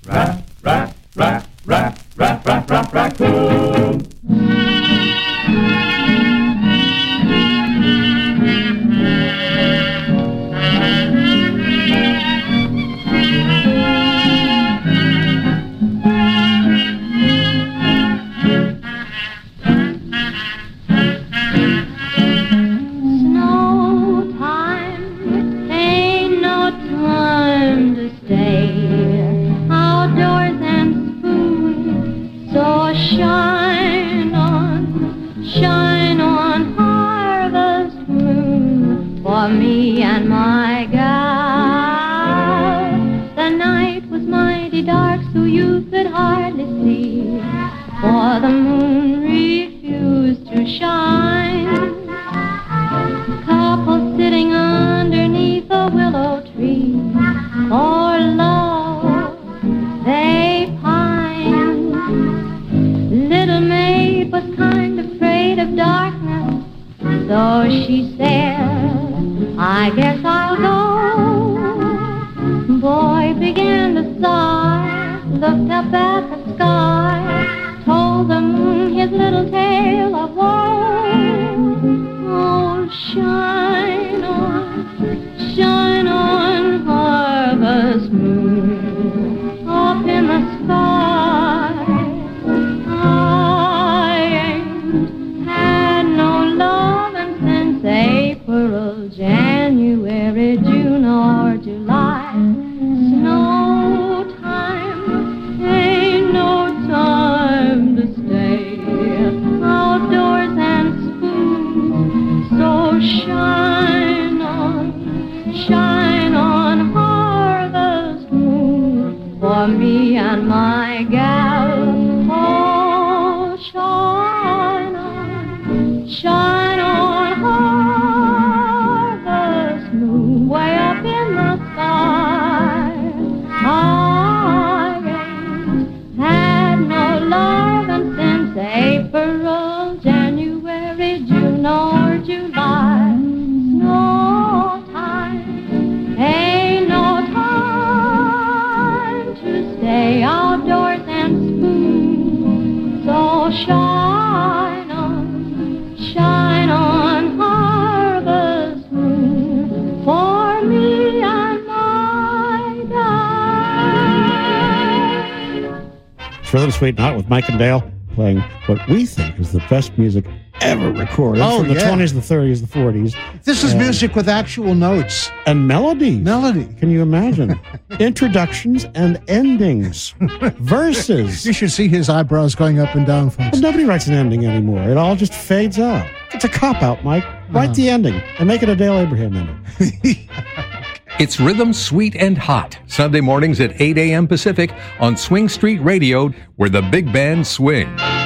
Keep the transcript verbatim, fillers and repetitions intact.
Rat, rat, rat, rat, rat, rat, rat, raccoon. Shine on, shine on, harvest moon, for me and my gal. The night was mighty dark, so you could hardly see, for the moon refused to shine. Couple sitting underneath a willow tree, for love they pined. Little maid was kind of afraid of darkness, so she said, I guess I'll go. Boy began to sigh, looked up at the sky, told the moon his little tale of woe. Oh, shine on, shine on, harvest moon, up in the sky. April, January, June, or July. Snow time, ain't no time to stay outdoors and spoon. So shine on, shine on, harvest moon, for me and my gal. Oh, shine on, shine on, way up in the sky. I ain't had no lovin' since April, January, June, or July. No time, ain't no time to stay outdoors and spoon. So shine on, shine on, harvest moon, for me and my guy. Short and Sweet and Hot with Mike and Dale, playing what we think is the best music ever recorded oh, from the yeah. twenties, the thirties, the forties. This is and, music with actual notes. And melodies. Melody. Can you imagine? Introductions and endings. Verses. You should see his eyebrows going up and down, folks. Well, nobody writes an ending anymore. It all just fades out. It's a cop-out, Mike. Write uh-huh. the ending and make it a Dale Abraham ending. It's Rhythm Sweet and Hot, Sunday mornings at eight a.m. Pacific on Swing Street Radio, where the big band swing.